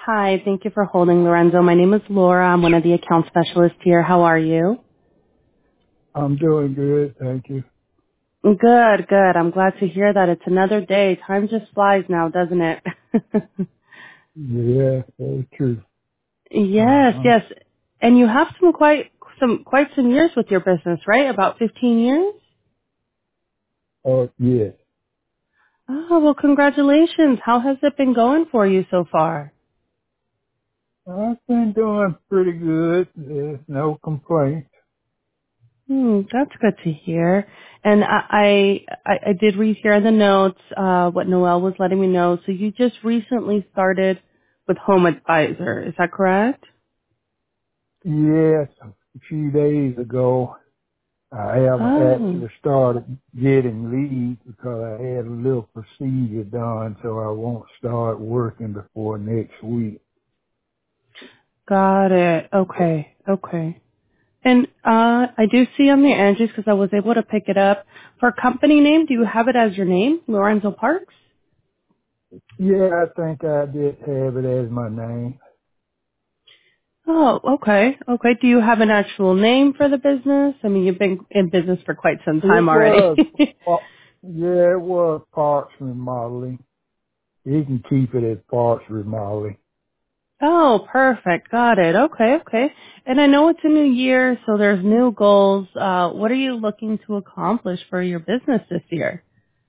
Hi, thank you for holding, Lorenzo. My name is Laura. I'm one of the account specialists here. How are you? I'm doing good, thank you. Good, good. I'm glad to hear that. It's another day. Time just flies now, doesn't it? Yeah, very true. Yes, Uh-huh. yes. And you have quite some years with your business, right? About 15 years? Oh, yes. Oh, well, congratulations. How has it been going for you so far? I've been doing pretty good. There's no complaints. That's good to hear. And I did read here in the notes what Noel was letting me know. So you just recently started with Home Advisor. Is that correct? Yes, a few days ago, I haven't Oh, actually started getting leads because I had a little procedure done, so I won't start working before next week. got it. Okay, okay. And I do see on the entries because I was able to pick it up. For company name, do you have it as your name, Lorenzo Parks? Yeah, I think I did have it as my name. Oh, okay, okay. Do you have an actual name for the business? I mean, you've been in business for quite some time It already. was, yeah, it was parts remodeling. You can keep it as parts remodeling. Oh, perfect. Got it. Okay, okay. And I know it's a new year, so there's new goals. What are you looking to accomplish for your business this year?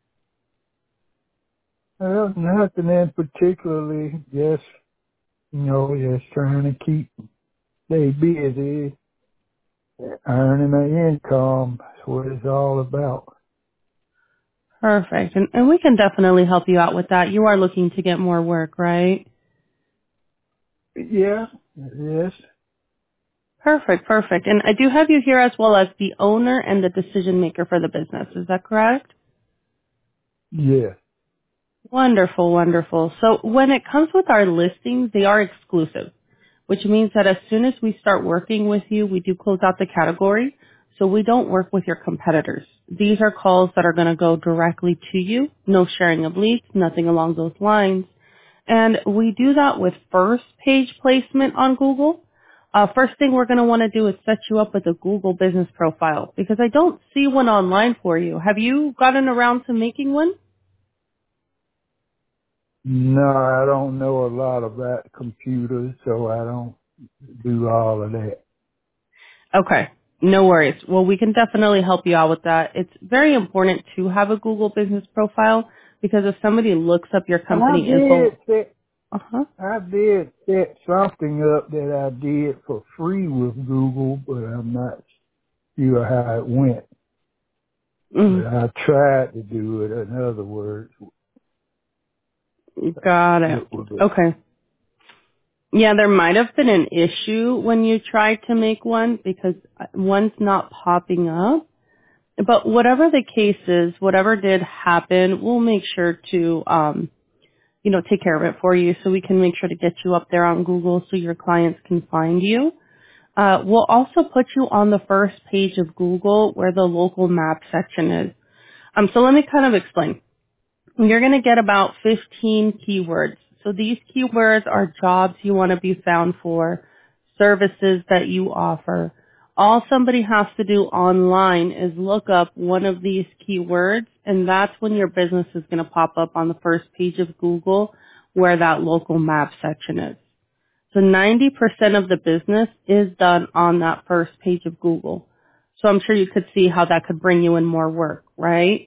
Well, nothing in particularly, just, just trying to keep, stay busy, earning an income. That's what it's all about. Perfect. And we can definitely help you out with that. You are looking to get more work, right? Yeah, yes, Perfect, perfect. And I do have you here as well as the owner and the decision maker for the business. Is that correct? yes. Wonderful, wonderful. So when it comes with our listings, they are exclusive, which means that as soon as we start working with you, we do close out the category. So we don't work with your competitors. These are calls that are going to go directly to you. No sharing of leads, nothing along those lines. And we do that with first page placement on Google. First thing we're going to want to do is set you up with a Google business profile because I don't see one online for you. Have you gotten around to making one? No, I don't know a lot about computers, so I don't do all of that. Okay. No worries. Well, we can definitely help you out with that. It's very important to have a Google business profile because if somebody looks up your I company info, did set, uh-huh. I did set something up that I did for free with Google, but I'm not sure how it went. But Mm, I tried to do it. In other words, got it. it was Okay. Yeah, there might have been an issue when you tried to make one because one's not popping up. But whatever the case is, whatever did happen, we'll make sure to, take care of it for you so we can make sure to get you up there on Google so your clients can find you. We'll also put you on the first page of Google where the local map section is. So let me kind of explain. You're going to get about 15 keywords. So these keywords are jobs you want to be found for, services that you offer. All somebody has to do online is look up one of these keywords, and that's when your business is going to pop up on the first page of Google where that local map section is. So 90% of the business is done on that first page of Google. So I'm sure you could see how that could bring you in more work, right?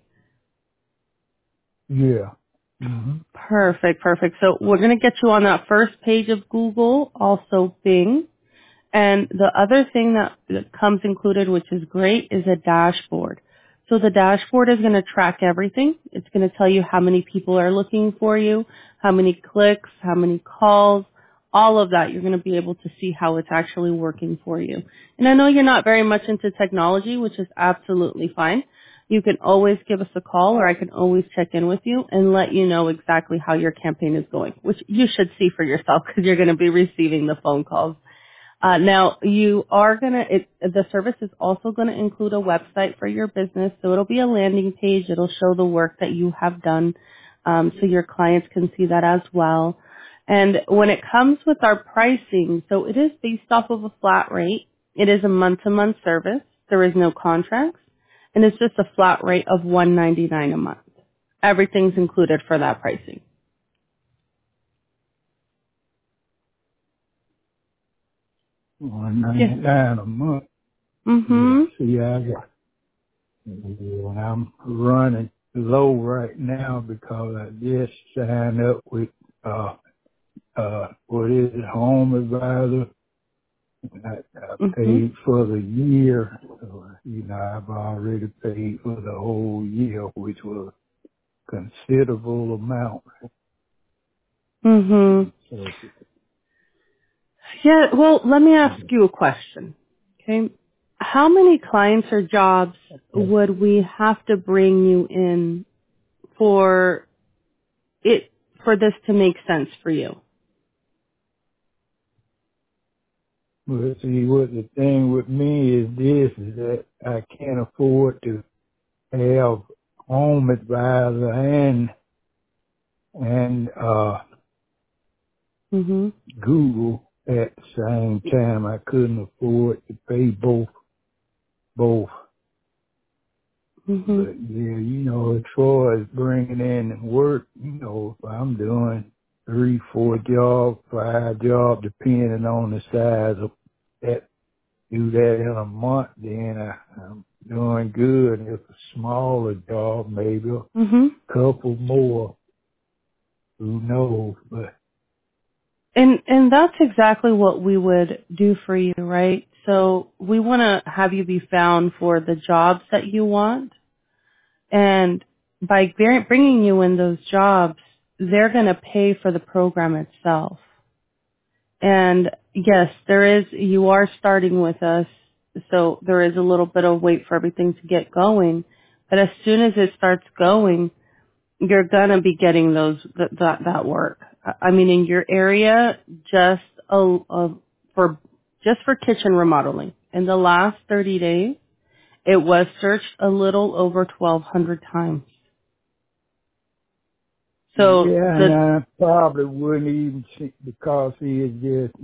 yeah. Hmm. Perfect, perfect. So we're going to get you on that first page of Google, also Bing. And the other thing that comes included, which is great, is a dashboard. So the dashboard is going to track everything. It's going to tell you how many people are looking for you, how many clicks, how many calls, all of that. You're going to be able to see how it's actually working for you. And I know you're not very much into technology, which is absolutely fine. You can always give us a call or I can always check in with you and let you know exactly how your campaign is going, which you should see for yourself because you're going to be receiving the phone calls. Now you are the service is also gonna include a website for your business, so it'll be a landing page. It'll show the work that you have done, so your clients can see that as well. And when it comes with our pricing, so it is based off of a flat rate. It is a month-to-month service. There is no contracts. And it's just a flat rate of $199 a month. Everything's included for that pricing. Yeah. $199 a month. Mm-hmm. Yeah, see, when I'm running low right now because I just signed up with, what is it, Home Advisor. I Mm-hmm. paid for the year. So, I've already paid for the whole year, which was a considerable amount. Mm-hmm. So, Yeah, well, let me ask you a question. Okay. How many clients or jobs would we have to bring you in for it, for this to make sense for you? but see, what the thing with me is this, is that I can't afford to have Home Advisor and Mm-hmm. Google at the same time. I couldn't afford to pay both. Mm-hmm. But yeah, as far as bringing in work, if I'm doing 3, 4 jobs, 5 jobs, depending on the size of that, do that in a month, then I'm doing good. If a smaller job, maybe Mm-hmm. a couple more, who knows, but And that's exactly what we would do for you, right? So we want to have you be found for the jobs that you want. And by bringing you in those jobs, they're going to pay for the program itself. And yes, you are starting with us, so there is a little bit of wait for everything to get going. But as soon as it starts going, you're gonna be getting that work. I mean, in your area, just for just for kitchen remodeling. In the last 30 days, it was searched a little over 1,200 times. So yeah, and I probably wouldn't even see, because he is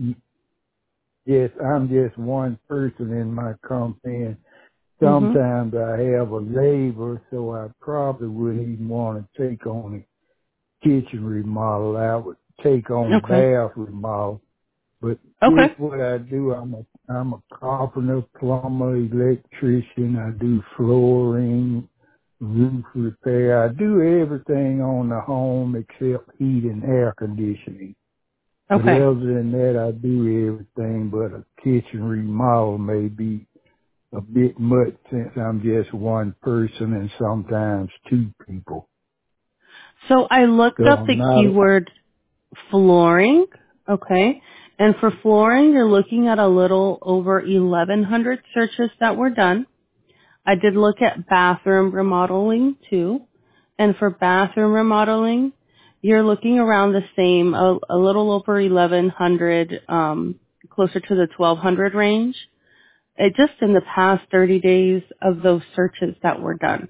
I'm just one person in my company. And mhm. sometimes I have a labor, so I probably wouldn't even want to take on a kitchen remodel. I would take on a Okay. bath remodel. But this Okay. what I do. I'm a carpenter, plumber, electrician. I do flooring, roof repair. I do everything on the home except heat and air conditioning. But Okay. other than that, I do everything. But a kitchen remodel may be a bit much since I'm just one person and sometimes 2 people. So I looked So up I'm the not, keyword flooring. Okay. And for flooring, you're looking at a little over 1,100 searches that were done. I did look at bathroom remodeling too. And for bathroom remodeling, you're looking around the same, a little over 1,100, closer to the 1,200 range. It just in the past 30 days of those searches that were done.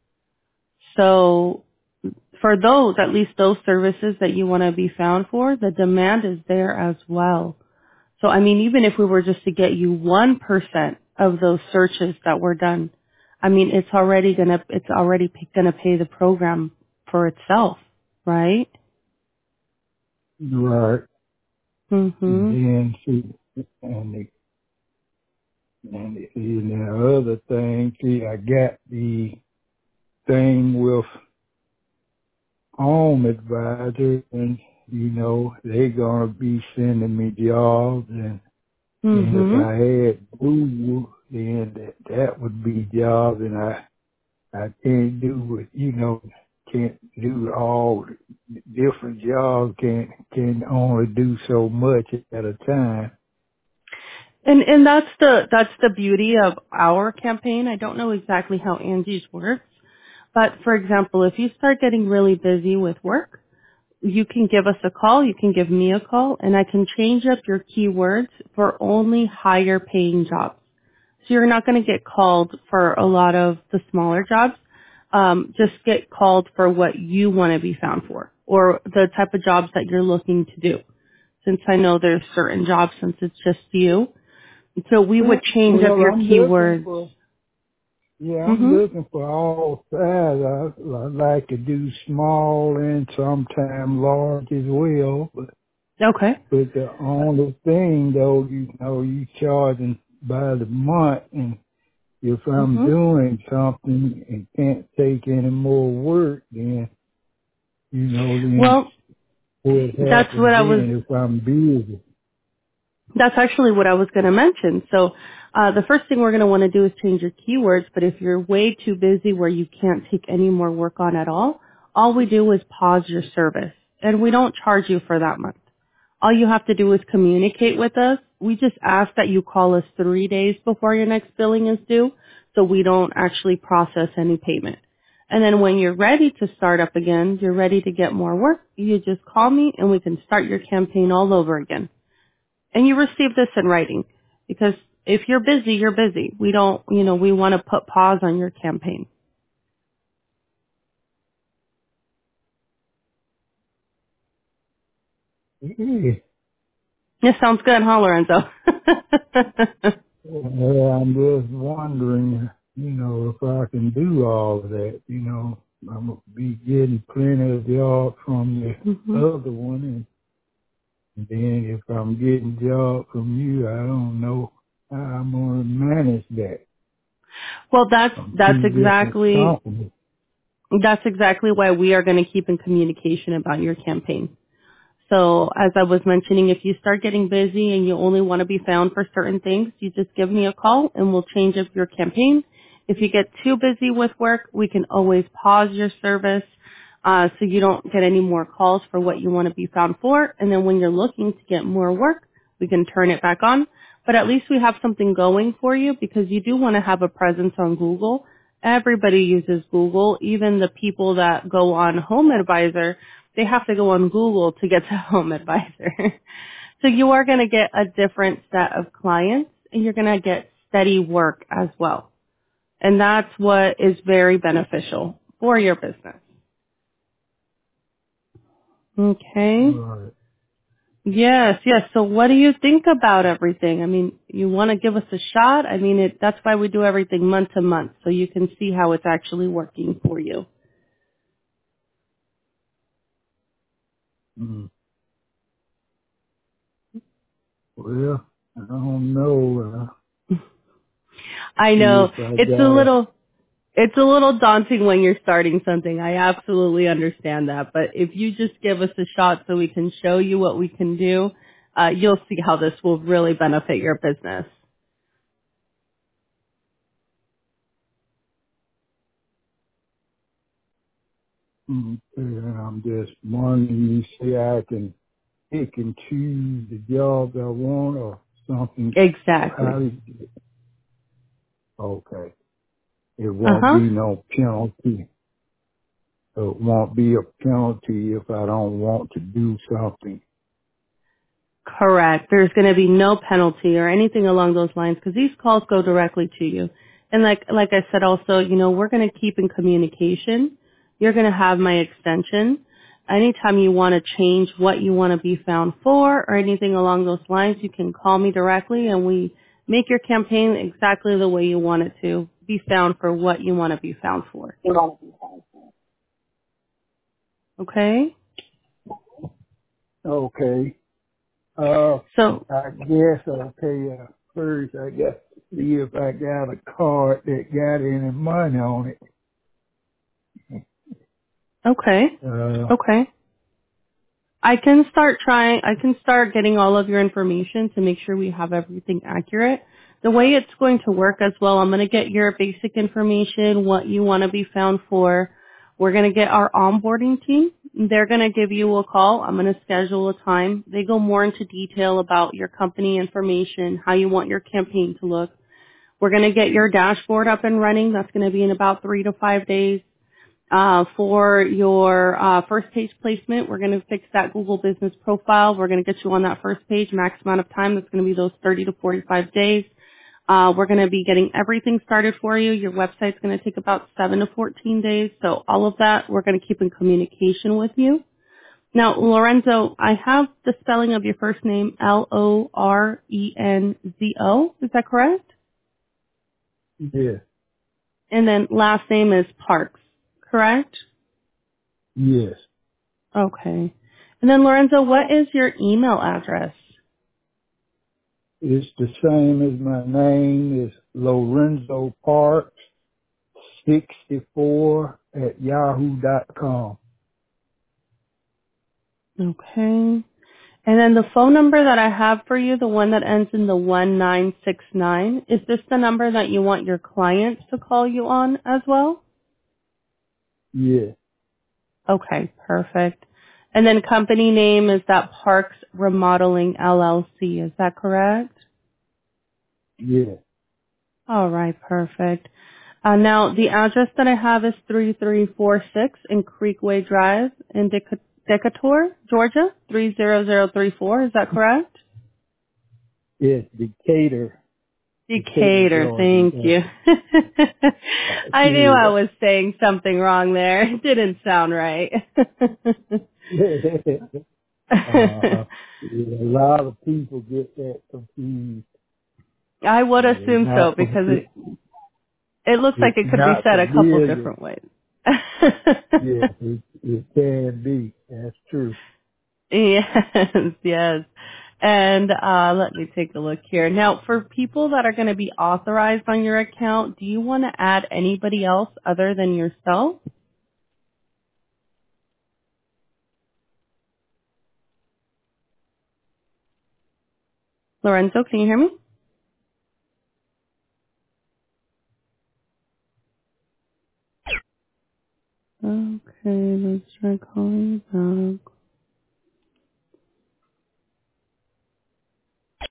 So for those, at least those services that you want to be found for, the demand is there as well. So I mean, even if we were just to get you 1% of those searches that were done, I mean, it's already gonna pay the program for itself, right? right. And Mhm. then see, and the other thing, see, I got the thing with Home Advisor, and they're gonna be sending me jobs, and if Mhm. I had Google, then that would be jobs, and I can't do it, can't do all the different jobs, can only do so much at a time. And that's the beauty of our campaign. I don't know exactly how Angie's works, but for example, if you start getting really busy with work, you can give us a call, you can give me a call, and I can change up your keywords for only higher paying jobs. So you're not going to get called for a lot of the smaller jobs. Just get called for what you want to be found for. or the type of jobs that you're looking to do. Since I know there's certain jobs since it's just you. So we would change up Well, your I'm looking keywords. for, yeah, I'm Mhm. looking for all sides. I like to do small and sometimes large as well. Okay. But the only thing though, you charging by the month, and if I'm Mhm. doing something and can't take any more work, then, then Well, what that's happens what I was then if I'm busy? That's actually what I was going to mention. So the first thing we're going to want to do is change your keywords, but if you're way too busy where you can't take any more work on at all we do is pause your service. And we don't charge you for that month. All you have to do is communicate with us. We just ask that you call us 3 days before your next billing is due so we don't actually process any payment. And then when you're ready to start up again, you're ready to get more work, you just call me and we can start your campaign all over again. And you receive this in writing because if you're busy, you're busy. We don't, we want to put pause on your campaign. Yeah. It sounds good, huh, Lorenzo? Well, I'm just wondering, if I can do all of that. I'm gonna be getting plenty of jobs from the hmm other one, and then if I'm getting jobs from you, I don't know how I'm gonna manage that. Well, that's From that's two different exactly companies. that's exactly why we are going to keep in communication about your campaign. So as I was mentioning, if you start getting busy and you only want to be found for certain things, you just give me a call and we'll change up your campaign. If you get too busy with work, we can always pause your service so you don't get any more calls for what you want to be found for. And then when you're looking to get more work, we can turn it back on. But at least we have something going for you because you do want to have a presence on Google. Everybody uses Google, even the people that go on Home Advisor they have to go on Google to get to Home Advisor. So you are going to get a different set of clients and you're going to get steady work as well. And that's what is very beneficial for your business. Okay. Right. Yes, yes. So what do you think about everything? I mean, you want to give us a shot? I mean, that's why we do everything month to month so you can see how it's actually working for you. Mm. Well, I don't know. I See know if I it's a got a. little It's a little daunting when you're starting something. I absolutely understand that. But if you just give us a shot so we can show you what we can do, you'll see how this will really benefit your business. I'm just wondering. You say I can pick and choose the jobs I want or something. How Exactly. is it? Okay. It won't be Uh-huh. no penalty. It won't be a penalty if I don't want to do something. Correct. There's going to be no penalty or anything along those lines because these calls go directly to you. And like I said also, we're going to keep in communication. You're going to have my extension. Anytime you want to change what you want to be found for or anything along those lines, you can call me directly and we make your campaign exactly the way you want it to be found for what you want to be found for. Okay? Okay. So, I guess I'll tell you first. I got to see if I got a card that got any money on it. okay. Uh, Okay. I can start getting all of your information to make sure we have everything accurate. The way it's going to work as well, I'm going to get your basic information, what you want to be found for. We're going to get our onboarding team. They're going to give you a call. I'm going to schedule a time. They go more into detail about your company information, how you want your campaign to look. We're going to get your dashboard up and running. That's going to be in about 3 to 5 days. For your first page placement, we're going to fix that Google Business Profile. We're going to get you on that first page, max amount of time. That's going to be those 30 to 45 days. We're going to be getting everything started for you. Your website's going to take about 7 to 14 days. So all of that, we're going to keep in communication with you. Now, Lorenzo, I have the spelling of your first name, Lorenzo. Is that correct? Yes, And then last name is Parks, correct? yes. Okay. And then Lorenzo, what is your email address? It's the same as my name. It's Lorenzo Parks 64 at yahoo.com. Okay. And then the phone number that I have for you, the one that ends in the 1969, is this the number that you want your clients to call you on as well? Yes, Okay, perfect. And then company name is that Parks Remodeling LLC. Is that correct? yes, All right, perfect. Now, the address that I have is 3346 in Creekway Drive in Decatur, Georgia, 30034. Is that correct? yes. Decatur, Decatur, Georgia. thank you. I knew I was saying something wrong there. It didn't sound right. Yeah. uh, yeah, a lot of people get that confused. I would It's assume so not, because it looks like it's it could be not said a couple familiar. different ways. Yes, it can be. That's true. Yes, yes. And let me take a look here. Now, for people that are going to be authorized on your account, do you want to add anybody else other than yourself? Lorenzo, can you hear me? Okay, let's try calling back.